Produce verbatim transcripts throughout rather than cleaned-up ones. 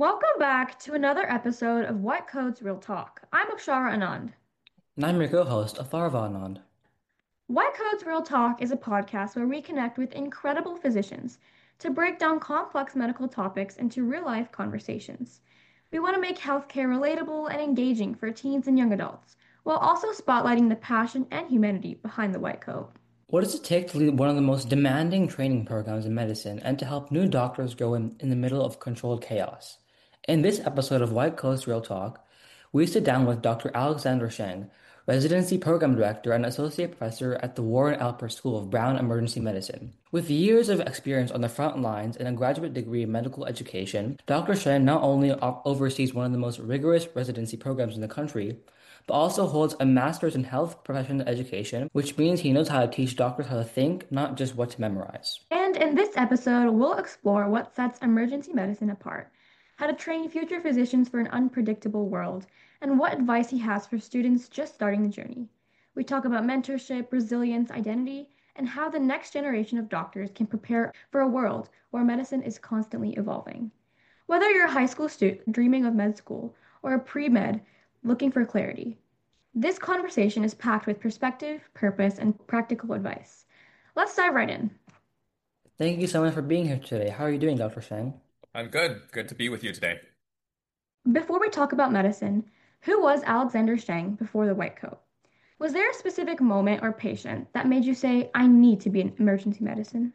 Welcome back to another episode of White Coat's Real Talk. I'm Akshara Anand. And I'm your co-host, Atharva Anand. White Coat's Real Talk is a podcast where we connect with incredible physicians to break down complex medical topics into real life conversations. We want to make healthcare relatable and engaging for teens and young adults, while also spotlighting the passion and humanity behind the white coat. What does it take to lead one of the most demanding training programs in medicine and to help new doctors grow in, in the middle of controlled chaos? In this episode of White Coast Real Talk, we sit down with Doctor Alexander Sheng, Residency Program Director and Associate Professor at the Warren Alpert School of Brown Emergency Medicine. With years of experience on the front lines and a graduate degree in medical education, Doctor Sheng not only o- oversees one of the most rigorous residency programs in the country, but also holds a master's in health professional education, which means he knows how to teach doctors how to think, not just what to memorize. And in this episode, we'll explore what sets emergency medicine apart, how to train future physicians for an unpredictable world, and what advice he has for students just starting the journey. We talk about mentorship, resilience, identity, and how the next generation of doctors can prepare for a world where medicine is constantly evolving. Whether you're a high school student dreaming of med school or a pre-med looking for clarity, this conversation is packed with perspective, purpose, and practical advice. Let's dive right in. Thank you so much for being here today. How are you doing, Doctor Sheng? I'm good. Good to be with you today. Before we talk about medicine, who was Alexander Sheng before the white coat? Was there a specific moment or patient that made you say, I need to be in emergency medicine?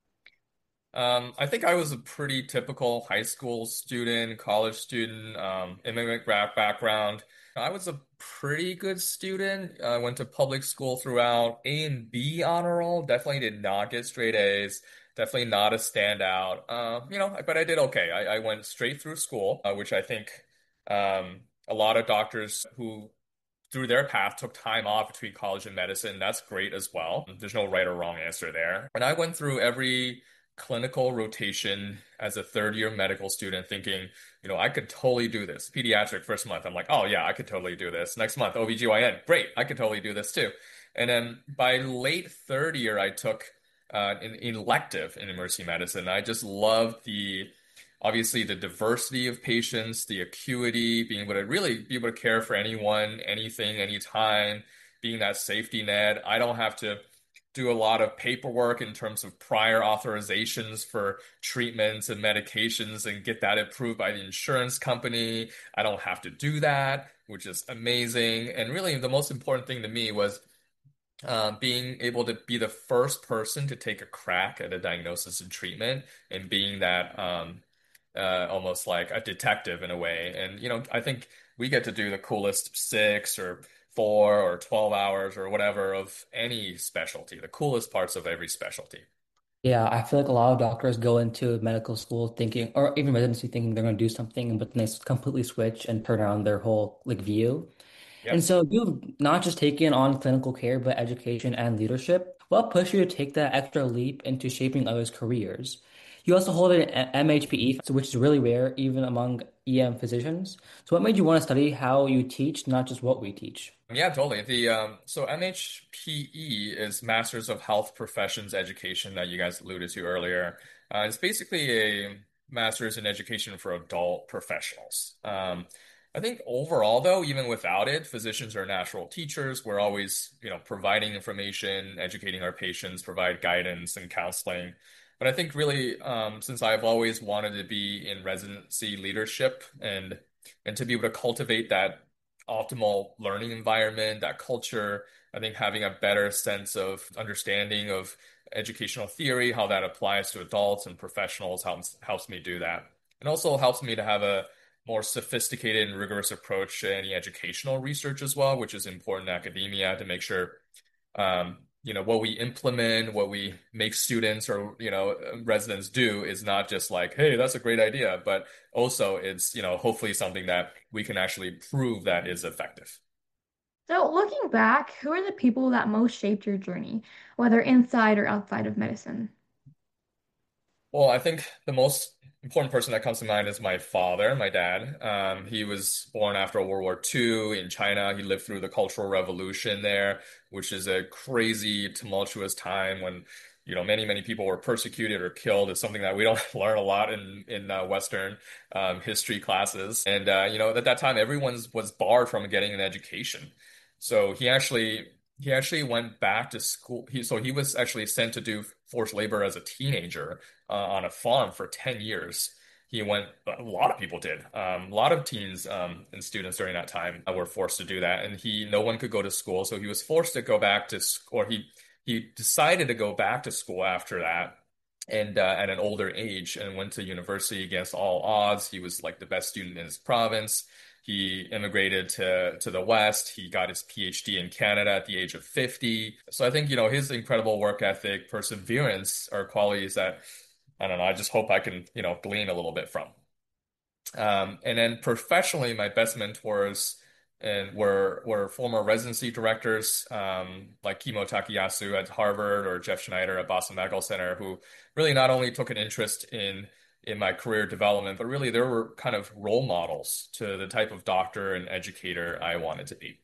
Um, I think I was a pretty typical high school student, college student, um, immigrant gra- background. I was a pretty good student. I went to public school throughout. A and B honor roll. Definitely did not get straight A's. Definitely not a standout. Uh, you know, but I did okay. I, I went straight through school, uh, which I think um, a lot of doctors who through their path took time off between college and medicine. That's great as well. There's no right or wrong answer there. And I went through every clinical rotation as a third year medical student thinking, you know, I could totally do this. Pediatric first month, I'm like, oh yeah, I could totally do this. Next month, O B G Y N, great, I could totally do this too. And then by late third year, I took uh, an elective in emergency medicine. I just loved the obviously the diversity of patients, the acuity, being able to really be able to care for anyone, anything, anytime, being that safety net. I don't have to do a lot of paperwork in terms of prior authorizations for treatments and medications and get that approved by the insurance company. I don't have to do that, which is amazing. And really, the most important thing to me was uh, being able to be the first person to take a crack at a diagnosis and treatment and being that um, uh, almost like a detective in a way. And, you know, I think we get to do the coolest six or four or twelve hours or whatever of any specialty, the coolest parts of every specialty. Yeah, I feel like a lot of doctors go into medical school thinking, or even residency thinking they're going to do something, but then they s- completely switch and turn around their whole like view. And Yep. so you've not just taken on clinical care, but education and leadership. What pushed you to take that extra leap into shaping others' careers? You also hold an M H P E, which is really rare even among E M physicians. So what made you want to study how you teach, not just what we teach? Yeah, totally. The um, so M H P E is Masters of Health Professions Education that you guys alluded to earlier. Uh, it's basically a master's in education for adult professionals. Um, I think overall, though, even without it, physicians are natural teachers. We're always, you know, providing information, educating our patients, provide guidance and counseling. But I think really, um, since I've always wanted to be in residency leadership and and to be able to cultivate that optimal learning environment, that culture. I think having a better sense of understanding of educational theory, how that applies to adults and professionals helps helps me do that. It also helps me to have a more sophisticated and rigorous approach to any educational research as well, which is important in academia to make sure um, you know, what we implement, what we make students or, you know, residents do is not just like, hey, that's a great idea, but also it's, you know, hopefully something that we can actually prove that is effective. So, looking back, who are the people that most shaped your journey, whether inside or outside of medicine? Well, I think the most important person that comes to mind is my father, my dad. Um, he was born after World War Two in China. He lived through the Cultural Revolution there, which is a crazy, tumultuous time when, you know, many, many people were persecuted or killed is something that we don't learn a lot in in uh, Western um, history classes. And uh, you know, at that time, everyone was barred from getting an education. So he actually he actually went back to school. He so he was actually sent to do forced labor as a teenager uh, on a farm for ten years. He went, a lot of people did. Um, a lot of teens um, and students during that time uh, were forced to do that. And he, no one could go to school. So he was forced to go back to school, or he, he decided to go back to school after that and uh, at an older age and went to university against all odds. He was like the best student in his province. He immigrated to, to the West. He got his PhD in Canada at the age of fifty. So I think, you know, his incredible work ethic, perseverance are qualities that I don't know. I just hope I can, you know, glean a little bit from. Um, and then professionally, my best mentors and were were former residency directors um, like Kimo Takayasu at Harvard or Jeff Schneider at Boston Medical Center, who really not only took an interest in in my career development, but really there were kind of role models to the type of doctor and educator I wanted to be.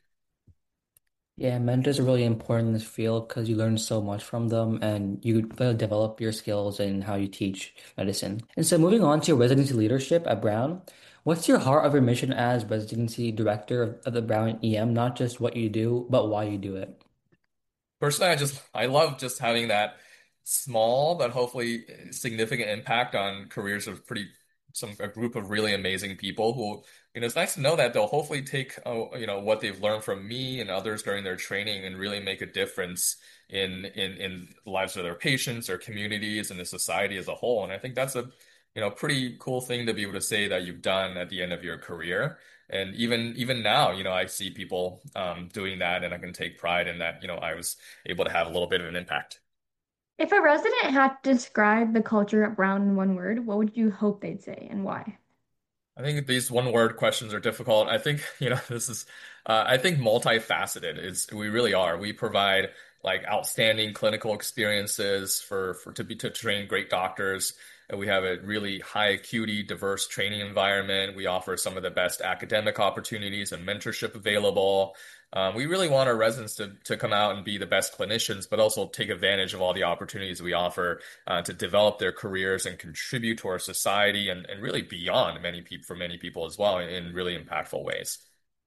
Yeah, mentors are really important in this field because you learn so much from them and you uh, develop your skills and how you teach medicine. And so moving on to your residency leadership at Brown, what's your heart of your mission as residency director of, of the Brown E M? Not just what you do, but why you do it. Personally, I just I love just having that small but hopefully significant impact on careers of pretty some a group of really amazing people who, you know, it's nice to know that they'll hopefully take uh, you know what they've learned from me and others during their training and really make a difference in in in the lives of their patients, their communities, and the society as a whole. And I think that's a you know pretty cool thing to be able to say that you've done at the end of your career. And even even now, you know, I see people um, doing that, and I can take pride in that. You know, I was able to have a little bit of an impact. If a resident had to describe the culture at Brown in one word, what would you hope they'd say and why? I think these one word questions are difficult. I think, you know, this is, uh, I think multifaceted is we really are. We provide like outstanding clinical experiences for, for to be to train great doctors. And we have a really high acuity, diverse training environment. We offer some of the best academic opportunities and mentorship available. Um, we really want our residents to, to come out and be the best clinicians, but also take advantage of all the opportunities we offer uh, to develop their careers and contribute to our society and, and really beyond many people for many people as well in really impactful ways.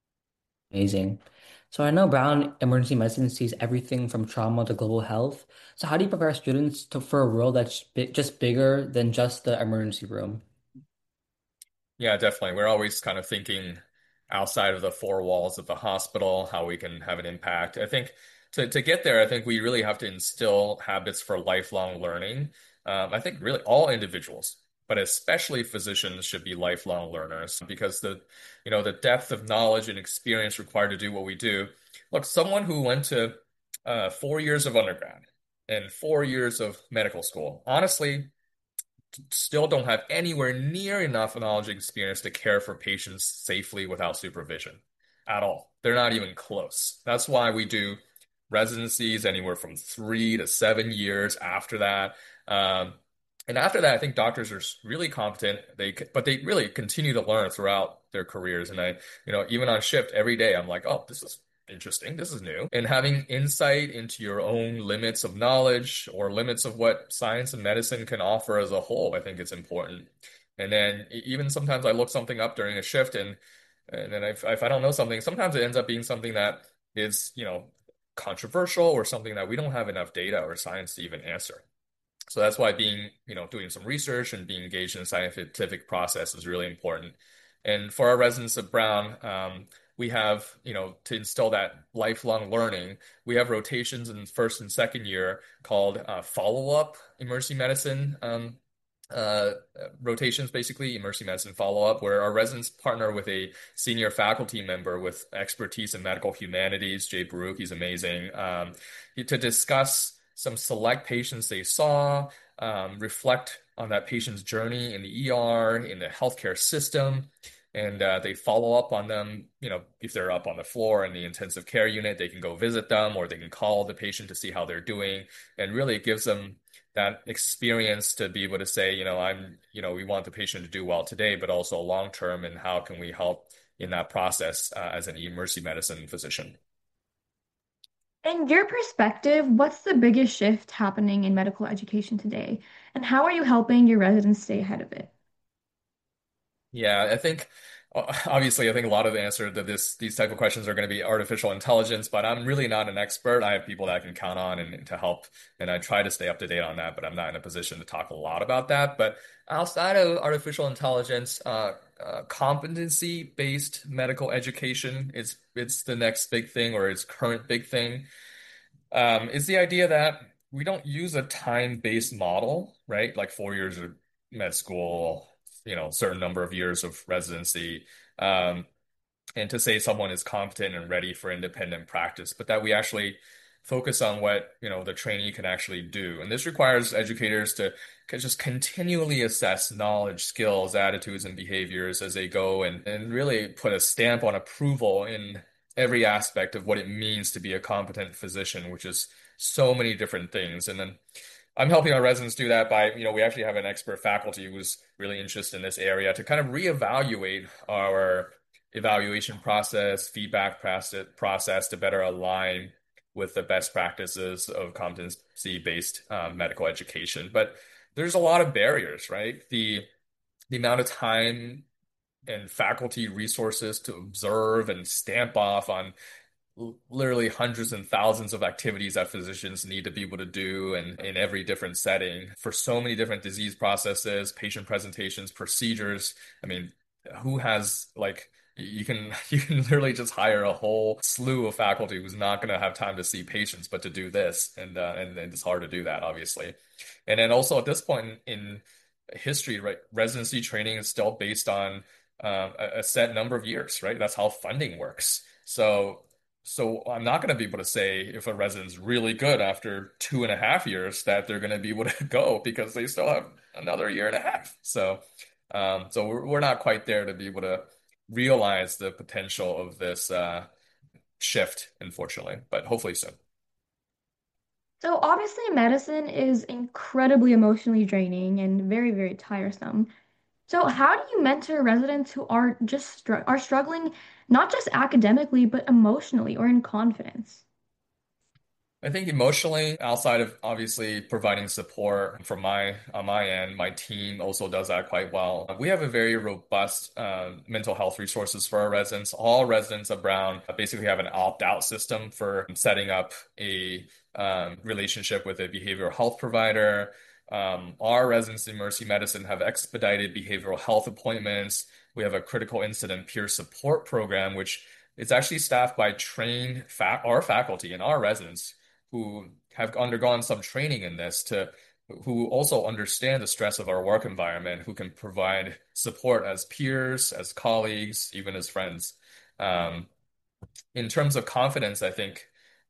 Amazing. So I know Brown Emergency Medicine sees everything from trauma to global health. So how do you prepare students to, for a world that's bi just bigger than just the emergency room? Yeah, definitely. We're always kind of thinking outside of the four walls of the hospital, how we can have an impact. I think to, to get there, I think we really have to instill habits for lifelong learning. Um, I think really all individuals, but especially physicians should be lifelong learners because the, you know, the depth of knowledge and experience required to do what we do. Look, someone who went to uh, four years of undergrad and four years of medical school, honestly, still don't have anywhere near enough knowledge and experience to care for patients safely without supervision at all. They're not even close. That's why we do residencies anywhere from three to seven years after that. Um, and after that, I think doctors are really competent. They, but they really continue to learn throughout their careers. And I, you know, even on shift every day, I'm like, oh, this is interesting. This is new. And having insight into your own limits of knowledge or limits of what science and medicine can offer as a whole, I think it's important. And then e- even sometimes I look something up during a shift and and then if, if I don't know something, sometimes it ends up being something that is, you know, controversial or something that we don't have enough data or science to even answer. So that's why being, you know, doing some research and being engaged in the scientific process is really important. And for our residents of Brown, um, we have, you know, to instill that lifelong learning, we have rotations in first and second year called uh, follow-up emergency medicine um, uh, rotations, basically emergency medicine follow-up, where our residents partner with a senior faculty member with expertise in medical humanities, Jay Baruch, he's amazing, um, to discuss some select patients they saw, um, reflect on that patient's journey in the E R, in the healthcare system, and uh, they follow up on them. You know, if they're up on the floor in the intensive care unit, they can go visit them or they can call the patient to see how they're doing. And really it gives them that experience to be able to say, you know, I'm, you know, we want the patient to do well today, but also long term, and how can we help in that process uh, as an emergency medicine physician? In your perspective, what's the biggest shift happening in medical education today, and how are you helping your residents stay ahead of it? Yeah, I think uh, obviously I think a lot of the answer to this these type of questions are going to be artificial intelligence, but I'm really not an expert. I have people that I can count on and, to help, and I try to stay up to date on that, but I'm not in a position to talk a lot about that. But outside of artificial intelligence, uh, uh, competency-based medical education is it's the next big thing or its current big thing. Um, is the idea that we don't use a time-based model, right? Like four years of med school, you know, certain number of years of residency, um, and to say someone is competent and ready for independent practice, but that we actually focus on what, you know, the trainee can actually do. And this requires educators to c- just continually assess knowledge, skills, attitudes, and behaviors as they go and, and really put a stamp on approval in every aspect of what it means to be a competent physician, which is so many different things. And then I'm helping our residents do that by, you know, we actually have an expert faculty who's really interested in this area to kind of reevaluate our evaluation process, feedback process, process to better align with the best practices of competency-based um, medical education. But there's a lot of barriers, right? The the amount of time and faculty resources to observe and stamp off on literally hundreds and thousands of activities that physicians need to be able to do and in every different setting for so many different disease processes, patient presentations, procedures. I mean, who has like you can you can literally just hire a whole slew of faculty who's not going to have time to see patients, but to do this, and uh, and, and it's hard to do that, obviously. And then also at this point in, in history, right, residency training is still based on um, a, a set number of years, right? That's how funding works. So so I'm not going to be able to say if a resident's really good after two and a half years that they're going to be able to go because they still have another year and a half. So, um, so we're, we're not quite there to be able to realize the potential of this uh, shift, unfortunately, but hopefully soon. So obviously medicine is incredibly emotionally draining and very, very tiresome. So how do you mentor residents who are just str are struggling not just academically but emotionally or in confidence? I think emotionally, outside of obviously providing support from my on my end, my team also does that quite well. We have a very robust uh, mental health resources for our residents. All residents of Brown basically have an opt-out system for setting up a um, relationship with a behavioral health provider. Um, our residents in Mercy Medicine have expedited behavioral health appointments. We have a critical incident peer support program, which is actually staffed by trained fa our faculty and our residents who have undergone some training in this to who also understand the stress of our work environment, who can provide support as peers, as colleagues, even as friends. Um, in terms of confidence, I think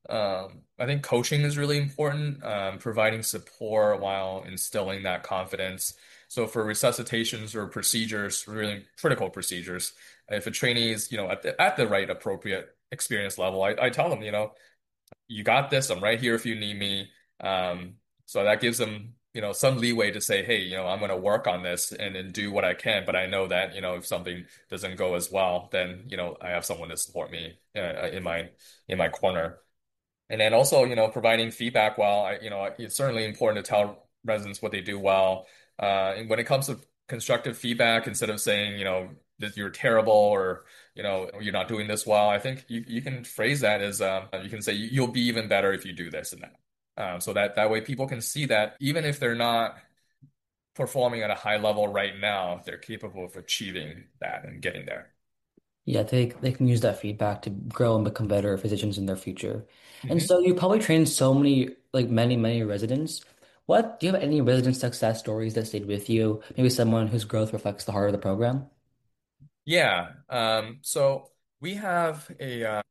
um, I think coaching is really important, um, providing support while instilling that confidence. So for resuscitations or procedures, really critical procedures, if a trainee is, you know, at the, at the right appropriate experience level, I, I tell them, you know, you got this. I'm right here if you need me. Um, so that gives them, you know, some leeway to say, hey, you know, I'm going to work on this and, and do what I can. But I know that, you know, if something doesn't go as well, then, you know, I have someone to support me uh, in my in my corner. And then also, you know, providing feedback while I, you know, it's certainly important to tell residents what they do well. Uh, and when it comes to constructive feedback, instead of saying, you know, that you're terrible or, you know, you're not doing this well, I think you, you can phrase that as um, you can say you'll be even better if you do this and that. Um, so that that way people can see that even if they're not performing at a high level right now, they're capable of achieving that and getting there. Yeah, they they can use that feedback to grow and become better physicians in their future. And Mhm. so you probably trained so many, like many, many residents. What do you have any resident success stories that stayed with you? Maybe someone whose growth reflects the heart of the program? Yeah. Um, so we have a uh,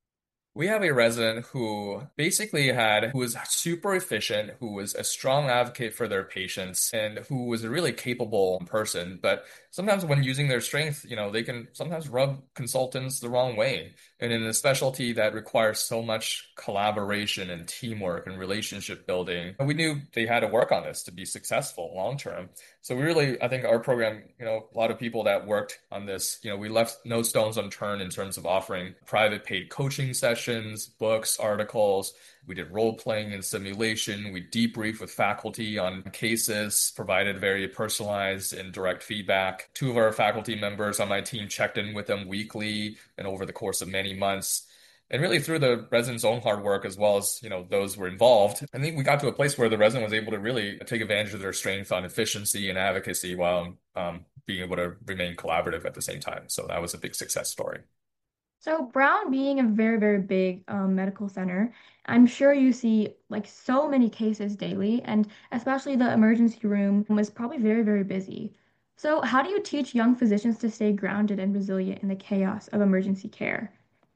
We have a resident who basically had, who was super efficient, who was a strong advocate for their patients, and who was a really capable person. But sometimes when using their strength, you know, they can sometimes rub consultants the wrong way. And in a specialty that requires so much collaboration and teamwork and relationship building, we knew they had to work on this to be successful long term. So we really, I think our program, you know, a lot of people that worked on this, you know, we left no stones unturned in terms of offering private paid coaching sessions, books, articles. We did role playing and simulation. We debriefed with faculty on cases, provided very personalized and direct feedback. Two of our faculty members on my team checked in with them weekly and over the course of many months. And really through the residents' own hard work as well as, you know, those who were involved, I think we got to a place where the resident was able to really take advantage of their strength on efficiency and advocacy while um, being able to remain collaborative at the same time. So that was a big success story. So Brown being a very, very big um, medical center, I'm sure you see like so many cases daily, and especially the emergency room was probably very, very busy. So how do you teach young physicians to stay grounded and resilient in the chaos of emergency care?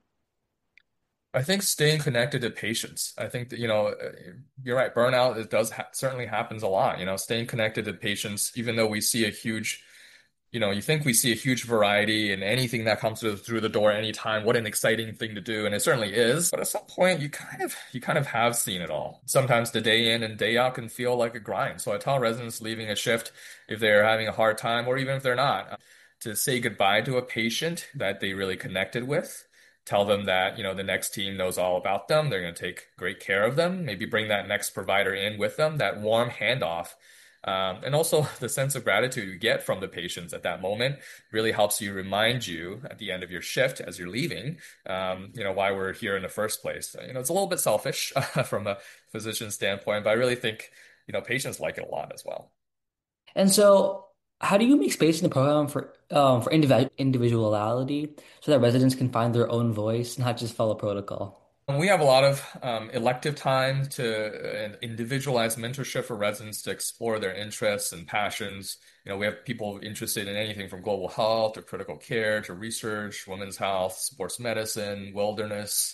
I think staying connected to patients. I think that, you know, uh, you're right. Burnout, it does ha certainly happens a lot. You know, staying connected to patients, even though we see a huge, you know, you think we see a huge variety in anything that comes through, through the door anytime. What an exciting thing to do. And it certainly is. But at some point, you kind of, you kind of have seen it all. Sometimes the day in and day out can feel like a grind. So I tell residents leaving a shift if they're having a hard time, or even if they're not, to say goodbye to a patient that they really connected with. Tell them that, you know, the next team knows all about them. They're going to take great care of them. Maybe bring that next provider in with them, that warm handoff. Um, and also the sense of gratitude you get from the patients at that moment really helps you remind you at the end of your shift as you're leaving, um, you know, why we're here in the first place. You know, it's a little bit selfish from a physician standpoint, but I really think, you know, patients like it a lot as well. And so, how do you make space in the program for um, for individual individuality so that residents can find their own voice, not just follow protocol? And we have a lot of um, elective time to uh, individualize mentorship for residents to explore their interests and passions. You know, we have people interested in anything from global health to critical care to research, women's health, sports medicine, wilderness,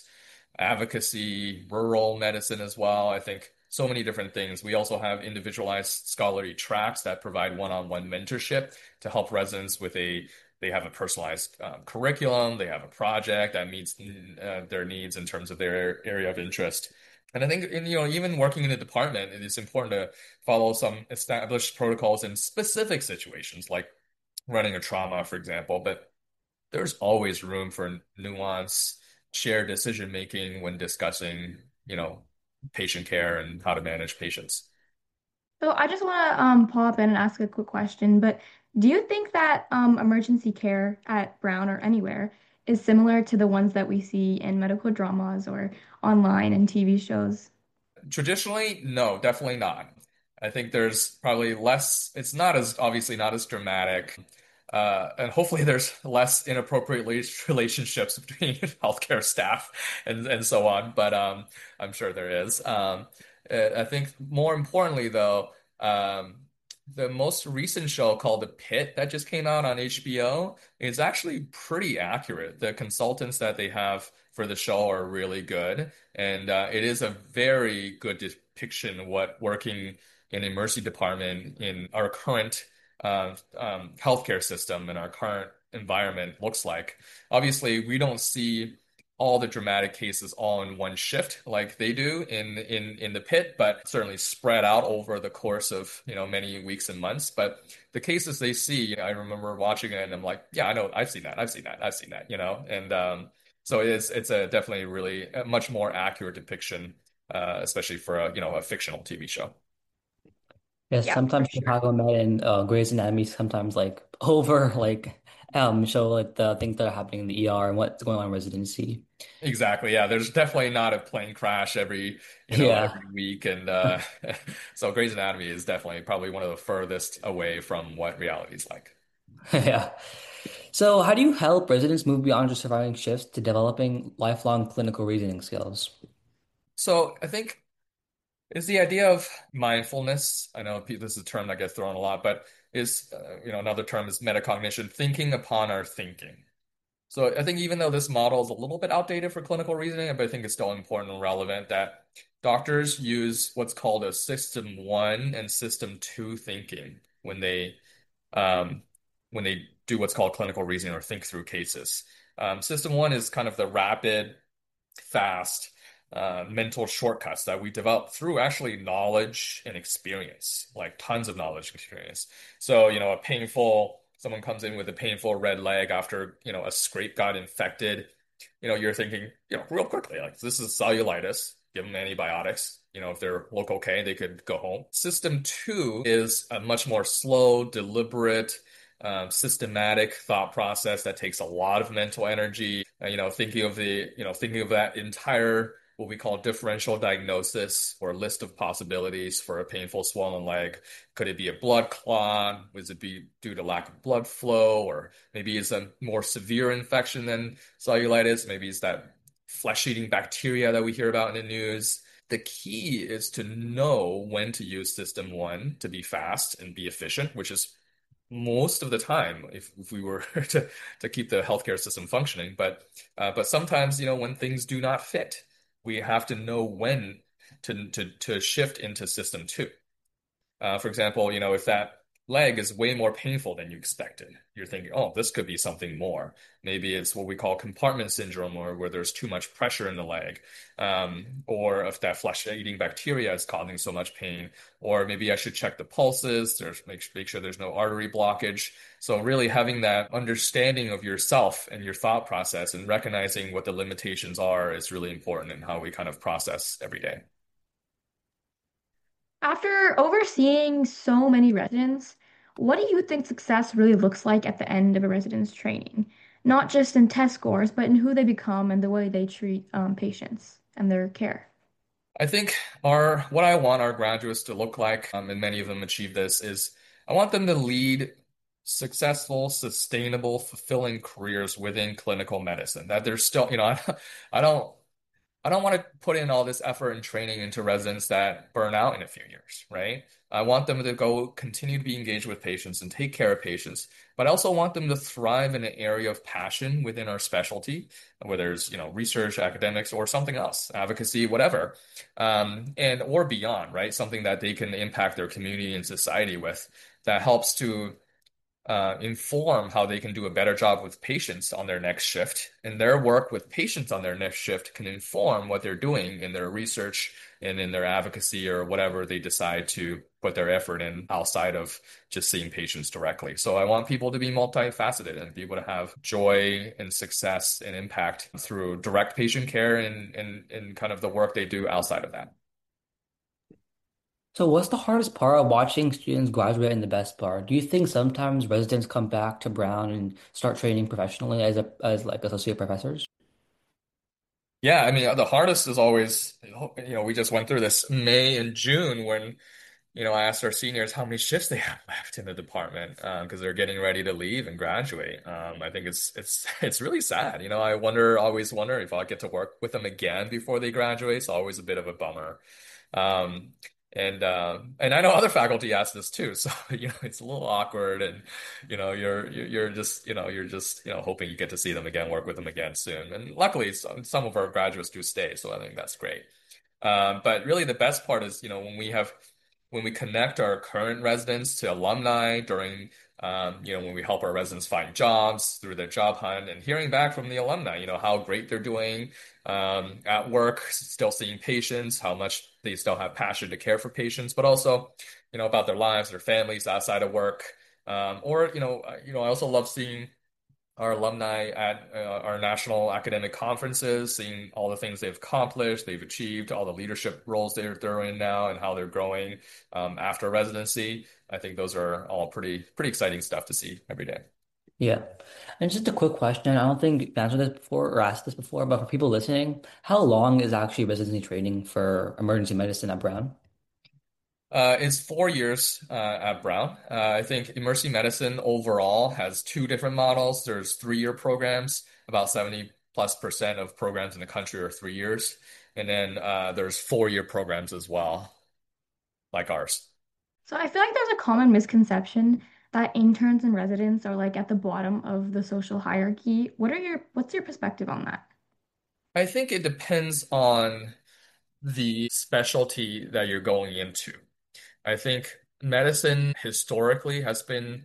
advocacy, rural medicine as well. I think so many different things. We also have individualized scholarly tracks that provide one-on-one mentorship to help residents with a they have a personalized um, curriculum. They have a project that meets uh, their needs in terms of their area of interest. And I think, in, you know, even working in a department, it is important to follow some established protocols in specific situations, like running a trauma, for example. But there's always room for nuance, shared decision making when discussing, you know, patient care and how to manage patients. So I just want to um, pop in and ask a quick question, but do you think that um, emergency care at Brown or anywhere is similar to the ones that we see in medical dramas or online and T V shows? Traditionally, no, definitely not. I think there's probably less, it's not as obviously not as dramatic. Uh, and hopefully there's less inappropriate rela- relationships between healthcare staff and, and so on. But um, I'm sure there is. Um, uh, I think more importantly, though, um, the most recent show called The Pit that just came out on H B O is actually pretty accurate. The consultants that they have for the show are really good. And uh, it is a very good depiction of what working in a mercy department in our current uh, um, healthcare system and our current environment looks like. Obviously, we don't see all the dramatic cases all in one shift like they do in in in the pit, but certainly spread out over the course of, you know, many weeks and months. But the cases they see, I remember watching it and I'm like, yeah, I know, I've seen that, I've seen that, I've seen that, you know, and um, so it is it's a definitely really a much more accurate depiction, uh, especially for a, you know, a fictional T V show. Yes, Yeah, for sometimes sure. Chicago Med and uh, Grey's Anatomy sometimes like over like um show like the things that are happening in the E R and what's going on in residency. Exactly. Yeah, there's definitely not a plane crash every, you know, Yeah. every week. And uh so Grey's Anatomy is definitely probably one of the furthest away from what reality is like. Yeah. So how do you help residents move beyond just surviving shifts to developing lifelong clinical reasoning skills? So I think is the idea of mindfulness. I know pe- this is a term that gets thrown a lot, but is uh, you know, another term is metacognition, thinking upon our thinking. So I think even though this model is a little bit outdated for clinical reasoning, but I think it's still important and relevant that doctors use what's called a system one and system two thinking when they um, when they do what's called clinical reasoning or think through cases. Um, system one is kind of the rapid, fast, uh, mental shortcuts that we develop through actually knowledge and experience, like tons of knowledge and experience. So, you know, a painful, someone comes in with a painful red leg after, you know, a scrape got infected. You know, you're thinking, you know, real quickly, like this is cellulitis, give them antibiotics. You know, if they're look okay, they could go home. System two is a much more slow, deliberate, um, systematic thought process that takes a lot of mental energy. Uh, you know, thinking of the, you know, thinking of that entire what we call differential diagnosis or list of possibilities for a painful swollen leg. Could it be a blood clot? Would it be due to lack of blood flow? Or maybe it's a more severe infection than cellulitis. Maybe it's that flesh-eating bacteria that we hear about in the news. The key is to know when to use system one to be fast and be efficient, which is most of the time if, if we were to, to keep the healthcare system functioning. But uh, but sometimes, you know, when things do not fit, we have to know when to to to shift into system two. Uh, for example, you know, if that leg is way more painful than you expected, you're thinking, oh, this could be something more. Maybe it's what we call compartment syndrome, or where there's too much pressure in the leg, um, or if that flesh-eating bacteria is causing so much pain, or maybe I should check the pulses, there's make make sure there's no artery blockage. So really having that understanding of yourself and your thought process and recognizing what the limitations are is really important in how we kind of process every day. After overseeing so many residents, what do you think success really looks like at the end of a resident's training? Not just in test scores, but in who they become and the way they treat um, patients and their care. I think our what I want our graduates to look like, um, and many of them achieve this, is I want them to lead successful, sustainable, fulfilling careers within clinical medicine. That they're still, you know, I, I don't I don't want to put in all this effort and training into residents that burn out in a few years, right? I want them to go continue to be engaged with patients and take care of patients, but I also want them to thrive in an area of passion within our specialty, whether it's, you know, research, academics, or something else, advocacy, whatever, um, and or beyond, right? Something that they can impact their community and society with that helps to uh, inform how they can do a better job with patients on their next shift. And their work with patients on their next shift can inform what they're doing in their research and in their advocacy or whatever they decide to put their effort in outside of just seeing patients directly. So I want people to be multifaceted and be able to have joy and success and impact through direct patient care and, and, and kind of the work they do outside of that. So what's the hardest part of watching students graduate and the best part? Do you think sometimes residents come back to Brown and start training professionally as a as like associate professors? Yeah, I mean, the hardest is always, you know, we just went through this May and June when you know, I asked our seniors how many shifts they have left in the department uh, because they're getting ready to leave and graduate. Um, I think it's it's it's really sad. You know, I wonder, always wonder if I'll get to work with them again before they graduate. It's always a bit of a bummer. Um, and uh, and I know other faculty ask this too. So, you know, it's a little awkward, and you know, you're you're you're just you know you're just you know hoping you get to see them again, work with them again soon. And luckily, some some of our graduates do stay, so I think that's great. Um, but really, the best part is, you know, when we have when we connect our current residents to alumni during, um, you know, when we help our residents find jobs through their job hunt and hearing back from the alumni, you know, how great they're doing um, at work, still seeing patients, how much they still have passion to care for patients, but also, you know, about their lives, their families outside of work. Um, or, you know, I- you know, I also love seeing our alumni at uh, our national academic conferences, seeing all the things they've accomplished, they've achieved, all the leadership roles they're, they're in now, and how they're growing um, after residency. I think those are all pretty pretty exciting stuff to see every day. Yeah. And just a quick question. I don't think you've answered this before or asked this before, but for people listening, how long is actually residency training for emergency medicine at Brown? Uh, it's four years uh, at Brown. Uh, I think emergency medicine overall has two different models. There's three-year programs. About seventy plus percent of programs in the country are three years. And then uh, there's four-year programs as well, like ours. So I feel like there's a common misconception that interns and residents are like at the bottom of the social hierarchy. What are your, what's your perspective on that? I think it depends on the specialty that you're going into. I think medicine historically has been,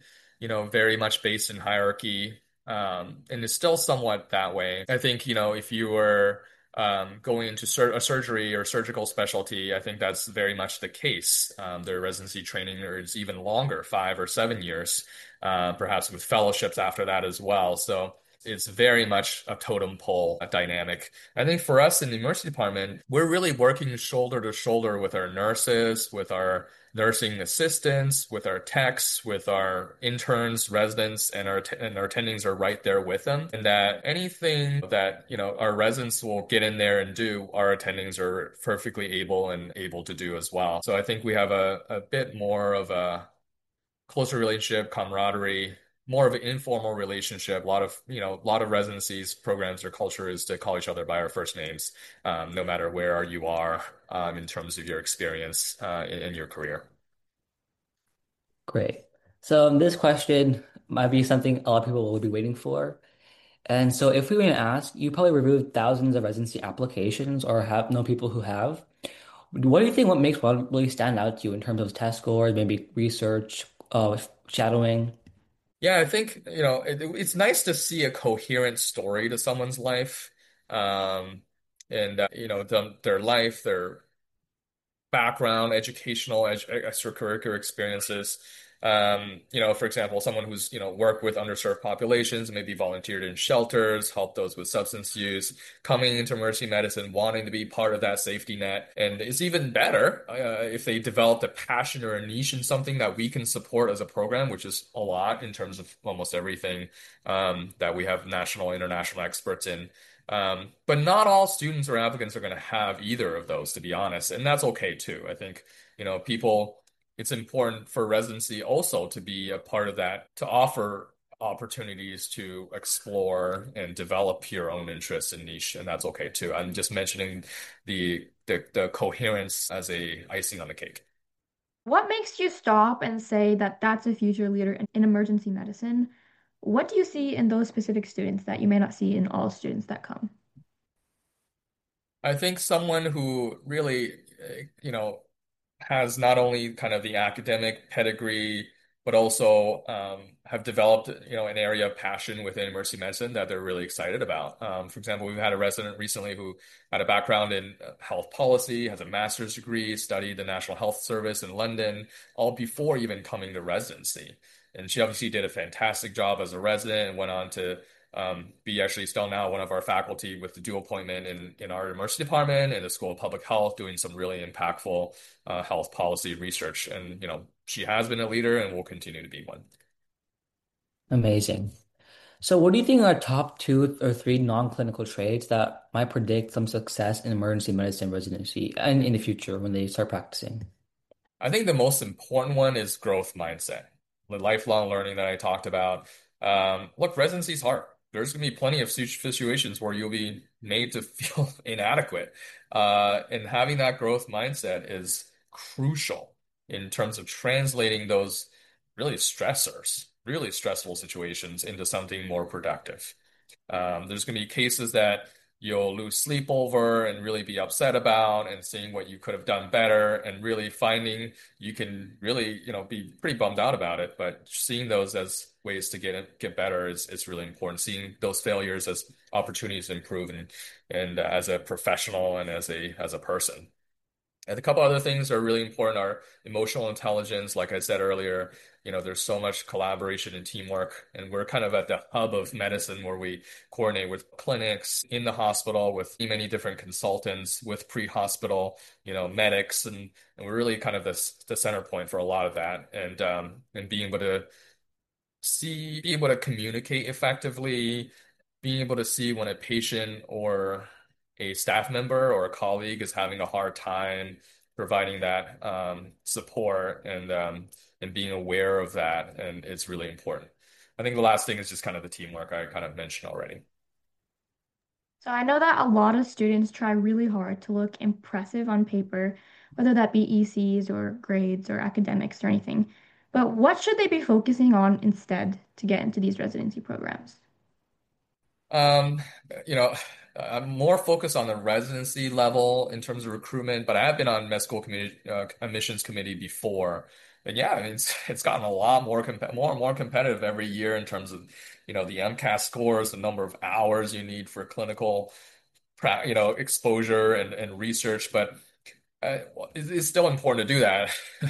you know, very much based in hierarchy. Um, and it's still somewhat that way. I think, you know, if you were um, going into sur a surgery or surgical specialty, I think that's very much the case. Um, their residency training is even longer, five or seven years, uh, perhaps with fellowships after that as well. So it's very much a totem pole dynamic. I think for us in the emergency department, we're really working shoulder to shoulder with our nurses, with our nursing assistants, with our techs, with our interns, residents, and our and our attendings are right there with them. And that anything that, you know, our residents will get in there and do, our attendings are perfectly able and able to do as well. So I think we have a, a bit more of a closer relationship, camaraderie, more of an informal relationship. A lot of, you know, a lot of residencies, programs, or culture is to call each other by our first names, um, no matter where you are um, in terms of your experience uh, in, in your career. Great. So um, this question might be something a lot of people will be waiting for. And so if we were to ask, you probably reviewed thousands of residency applications or have know people who have. What do you think what makes one really stand out to you in terms of test scores, maybe research, uh, shadowing? Yeah, I think, you know, it, it's nice to see a coherent story to someone's life. Um, and, uh, you know, the, their life, their background, educational, edu extracurricular experiences. Um, you know, for example, someone who's, you know, worked with underserved populations, maybe volunteered in shelters, helped those with substance use, coming into emergency medicine, wanting to be part of that safety net. And it's even better uh, if they developed a passion or a niche in something that we can support as a program, which is a lot in terms of almost everything um, that we have national, international experts in. Um, but not all students or applicants are going to have either of those, to be honest, and that's okay too. I think, you know, people, it's important for residency also to be a part of that, to offer opportunities to explore and develop your own interests and niche, and that's okay too. I'm just mentioning the the, the coherence as a icing on the cake. What makes you stop and say that that's a future leader in, in emergency medicine? What do you see in those specific students that you may not see in all students that come? I think someone who really, uh, you know, has not only kind of the academic pedigree, but also um, have developed, you know, an area of passion within emergency medicine that they're really excited about. Um, for example, we've had a resident recently who had a background in uh, health policy, has a master's degree, studied the National Health Service in London, all before even coming to residency. And she obviously did a fantastic job as a resident and went on to um, be actually still now one of our faculty with the dual appointment in, in our emergency department and the School of Public Health, doing some really impactful uh, health policy research. And, you know, she has been a leader and will continue to be one. Amazing. So what do you think are top two or three non-clinical traits that might predict some success in emergency medicine residency and in the future when they start practicing? I think the most important one is growth mindset, the lifelong learning that I talked about. Um, look, residency is hard. There's going to be plenty of situ- situations where you'll be made to feel inadequate. Uh, and having that growth mindset is crucial in terms of translating those really stressors, really stressful situations into something more productive. Um, there's going to be cases that you'll lose sleep over and really be upset about and seeing what you could have done better and really finding you can really, you know, be pretty bummed out about it, but seeing those as ways to get it, get better is is really important. Seeing those failures as opportunities to improve and and uh, as a professional and as a as a person. And a couple other things that are really important are emotional intelligence. Like I said earlier, you know, there's so much collaboration and teamwork, and we're kind of at the hub of medicine where we coordinate with clinics in the hospital, with many different consultants, with pre-hospital, you know, medics, and and we're really kind of the the center point for a lot of that, and um and being able to see, be able to communicate effectively, being able to see when a patient or a staff member or a colleague is having a hard time providing that um, support and um, and being aware of that, and it's really important. I think the last thing is just kind of the teamwork I kind of mentioned already. So I know that a lot of students try really hard to look impressive on paper, whether that be E Cs or grades or academics or anything. But what should they be focusing on instead to get into these residency programs? Um, you know, I'm more focused on the residency level in terms of recruitment, but I have been on med school committee, uh, admissions committee before. and yeah, I mean, it's, it's gotten a lot more comp more and more competitive every year in terms of, you know, the MCAT scores, the number of hours you need for clinical, pra- you know, exposure and, and research. But uh, well, it- it's still important to do that.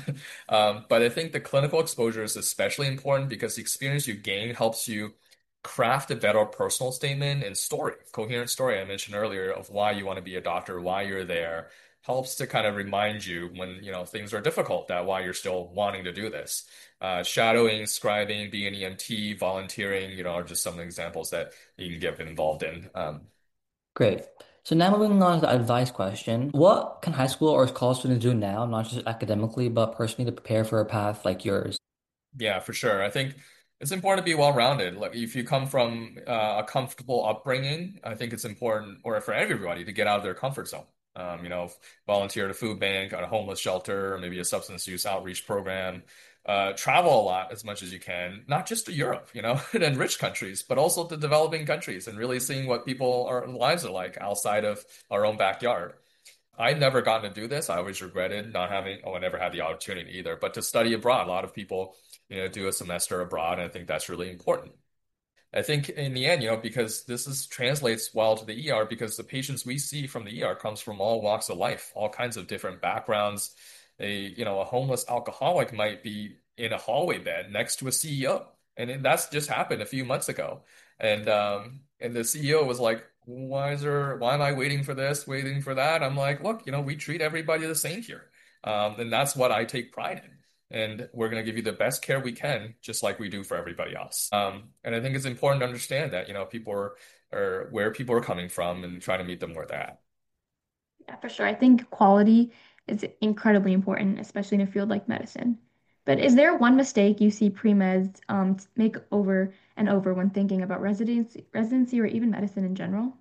Um, but I think the clinical exposure is especially important because the experience you gain helps you craft a better personal statement and story, coherent story I mentioned earlier of why you want to be a doctor, why you're there, helps to kind of remind you when, you know, things are difficult that why you're still wanting to do this. Uh, shadowing, scribing, being an E M T, volunteering, you know, are just some examples that you can get involved in. Um, Great. So now moving on to the advice question. What can high school or college students do now, not just academically, but personally to prepare for a path like yours? Yeah, for sure. I think it's important to be well-rounded. Like if you come from uh, a comfortable upbringing, I think it's important, or for everybody, to get out of their comfort zone. Um, you know, volunteer at a food bank, at a homeless shelter, or maybe a substance use outreach program. Uh, travel a lot as much as you can, not just to Europe, you know, and rich countries, but also to developing countries, and really seeing what people our lives are like outside of our own backyard. I never gotten to do this. I always regretted not having, oh, I never had the opportunity either, but to study abroad. A lot of people, you know, do a semester abroad, and I think that's really important. I think in the end, you know, because this is translates well to the E R because the patients we see from the E R comes from all walks of life, all kinds of different backgrounds. A, you know, a homeless alcoholic might be in a hallway bed next to a C E O. And it- that's just happened a few months ago. And um and the C E O was like, why is there, why am I waiting for this, waiting for that? I'm like, look, you know, we treat everybody the same here. Um, and that's what I take pride in, and we're going to give you the best care we can, just like we do for everybody else. Um, and I think it's important to understand that, you know, people are, are where people are coming from and trying to meet them where they're at. Yeah, for sure. I think quality is incredibly important, especially in a field like medicine. But is there one mistake you see pre-meds um, make over and over when thinking about residency, residency or even medicine in general?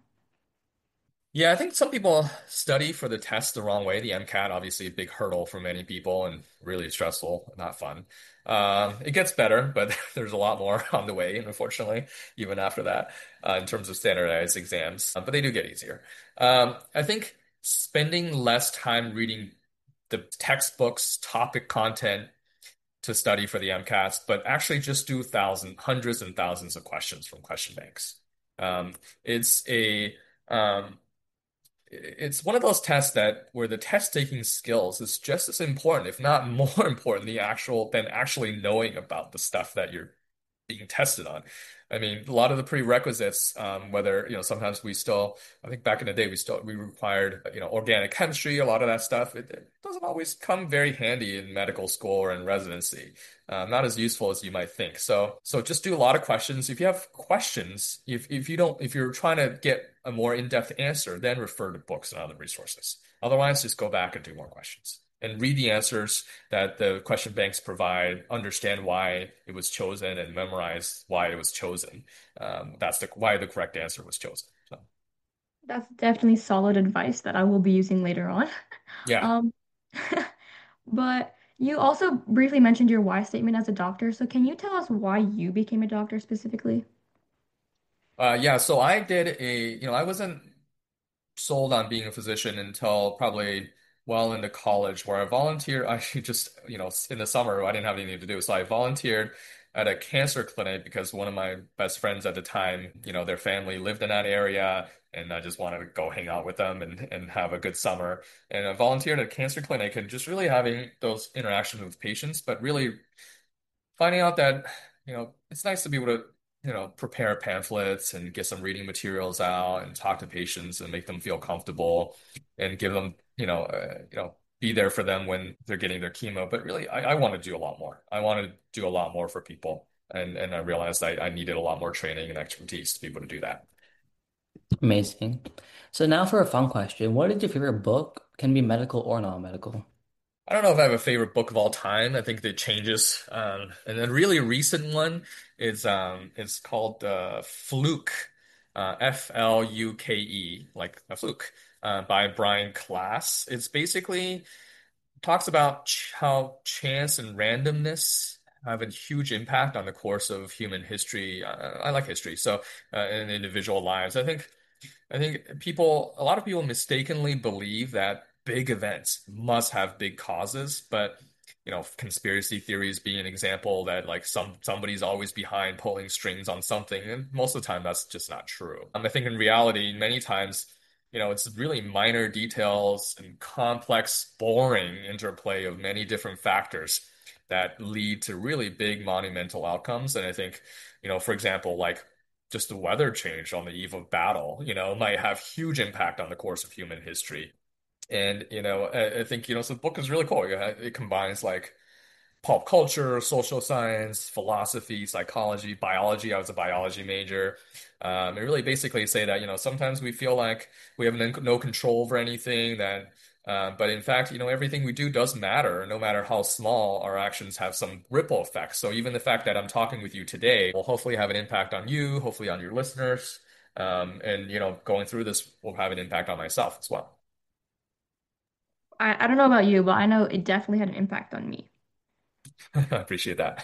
Yeah, I think some people study for the test the wrong way. The MCAT, obviously, a big hurdle for many people and really stressful, not fun. Um, it gets better, but there's a lot more on the way, unfortunately, even after that, uh, in terms of standardized exams. Uh, but they do get easier. Um, I think spending less time reading the textbooks, topic content to study for the MCATs, but actually just do thousands, hundreds and thousands of questions from question banks. Um, it's a um, it's one of those tests that where the test taking skills is just as important, if not more important, the actual than actually knowing about the stuff that you're being tested on. I mean, a lot of the prerequisites, um, whether, you know, sometimes we still, I think back in the day, we still, we required, you know, organic chemistry, a lot of that stuff. It, it doesn't always come very handy in medical school or in residency. Um, not as useful as you might think. So, so just do a lot of questions. If you have questions, if, if you don't, if you're trying to get a more in-depth answer, then refer to books and other resources. Otherwise, just go back and do more questions and read the answers that the question banks provide, understand why it was chosen, and memorize why it was chosen. Um, that's the why the correct answer was chosen. So That's definitely solid advice that I will be using later on. yeah. Um, but you also briefly mentioned your why statement as a doctor. So can you tell us why you became a doctor specifically? Uh, yeah, so I did a, you know, I wasn't sold on being a physician until probably well into college, where I volunteered. I just, you know, in the summer, I didn't have anything to do. So I volunteered at a cancer clinic because one of my best friends at the time, you know, their family lived in that area. And I just wanted to go hang out with them and, and have a good summer. And I volunteered at a cancer clinic and just really having those interactions with patients, but really finding out that, you know, it's nice to be able to, you know, prepare pamphlets and get some reading materials out and talk to patients and make them feel comfortable and give them, you know, uh, you know, be there for them when they're getting their chemo. But really, I, I want to do a lot more. I want to do a lot more for people. And and I realized I, I needed a lot more training and expertise to be able to do that. Amazing. So now for a fun question. What is your favorite book? Can be medical or non-medical. I don't know if I have a favorite book of all time. I think that changes. Um, and a really recent one is um, it's called uh, Fluke, uh, F L U K E, like a fluke, uh, by Brian Klaas. It's basically talks about ch how chance and randomness have a huge impact on the course of human history. Uh, I like history, so uh, in individual lives. I think I think people, a lot of people mistakenly believe that big events must have big causes, but you know, conspiracy theories being an example that like some somebody's always behind pulling strings on something, and most of the time that's just not true. Um, I think in reality, many times, you know, it's really minor details and complex, boring interplay of many different factors that lead to really big monumental outcomes. And I think, you know, for example, like just the weather change on the eve of battle, you know, might have huge impact on the course of human history. And, you know, I, I think, you know, so the book is really cool. Yeah, it combines like pulp culture, social science, philosophy, psychology, biology. I was a biology major. Um, and really basically say that, you know, sometimes we feel like we have no no control over anything that, uh, but in fact, you know, everything we do does matter, no matter how small our actions have some ripple effects. So even the fact that I'm talking with you today will hopefully have an impact on you, hopefully on your listeners. Um, and, you know, going through this will have an impact on myself as well. I, I don't know about you, but I know it definitely had an impact on me. I appreciate that.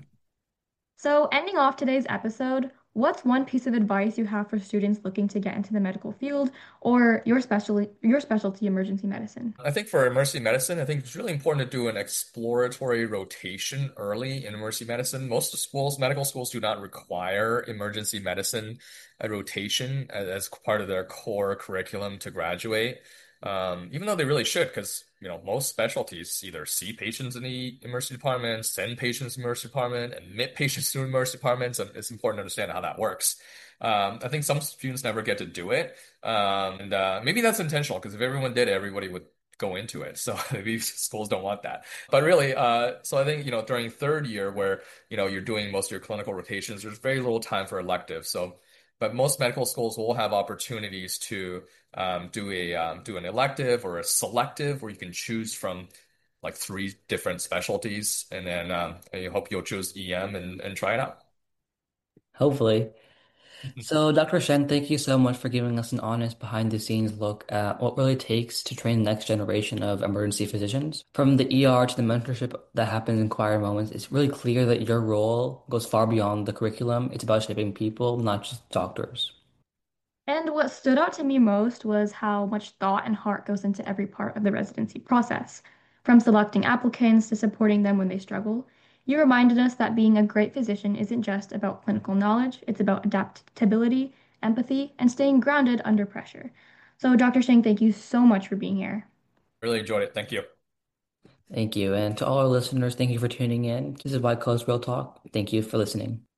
So, ending off today's episode, what's one piece of advice you have for students looking to get into the medical field or your specialty, your specialty, emergency medicine? I think for emergency medicine, I think it's really important to do an exploratory rotation early in emergency medicine. Most schools, medical schools, do not require emergency medicine a rotation as, as part of their core curriculum to graduate. Um, even though they really should, because you know most specialties either see patients in the emergency department, send patients to the emergency department, admit patients to emergency departments, and it's important to understand how that works. Um, I think some students never get to do it. Um, and uh, maybe that's intentional because if everyone did it, everybody would go into it. So maybe schools don't want that. But really, uh, so I think, you know, during third year where, you know, you're doing most of your clinical rotations, there's very little time for electives. So, but most medical schools will have opportunities to um, do a um, do an elective or a selective where you can choose from like three different specialties, and then um, I hope you'll choose E M and, and try it out. Hopefully. So, doctor Shen, thank you so much for giving us an honest behind the scenes look at what really takes to train the next generation of emergency physicians. From the E R to the mentorship that happens in choir moments, it's really clear that your role goes far beyond the curriculum. It's about shaping people, not just doctors. And what stood out to me most was how much thought and heart goes into every part of the residency process, from selecting applicants to supporting them when they struggle. You reminded us that being a great physician isn't just about clinical knowledge, it's about adaptability, empathy, and staying grounded under pressure. So, doctor Sheng, thank you so much for being here. Really enjoyed it. Thank you. Thank you. And to all our listeners, thank you for tuning in. This is White Coast Real Talk. Thank you for listening.